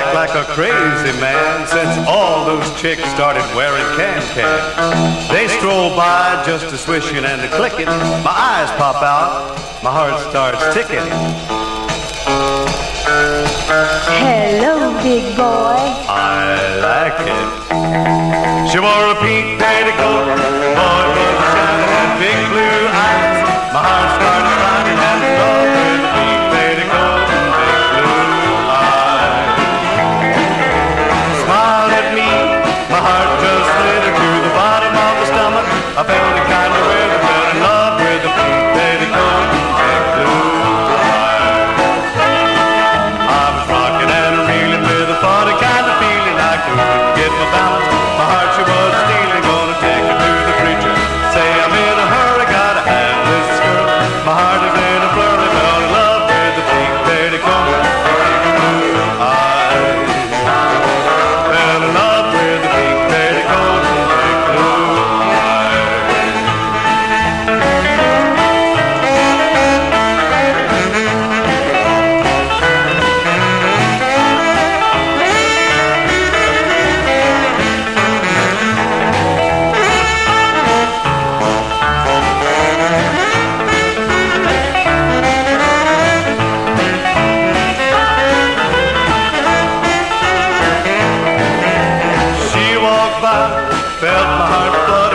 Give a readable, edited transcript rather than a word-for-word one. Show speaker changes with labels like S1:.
S1: act like a crazy man since all those chicks started wearing can-cans. They stroll by just a swishing and a clicking. My eyes pop out, my heart starts ticking.
S2: Hello, big boy.
S1: I like it. She wore a pink petticoat, boy was shining and big blue eyes. My heart started pounding and the dog with a pink petticoat and big blue eyes. Smiled at me, my heart just slid to the bottom of the stomach. I felt the kind of way I fell in love with a pink petticoat and big blue eyes. I was rocking and reeling with a funny kind of feeling. I couldn't get my balance. My heart she was stealing. Gonna take her to the preacher. Say I'm in a hurry, gotta have this girl. My heart is in a flurry. Fell in love with the pink petticoat and big blue eyes. Fell in love with the pink petticoat and big blue eyes. She walked by, felt my heart flutter.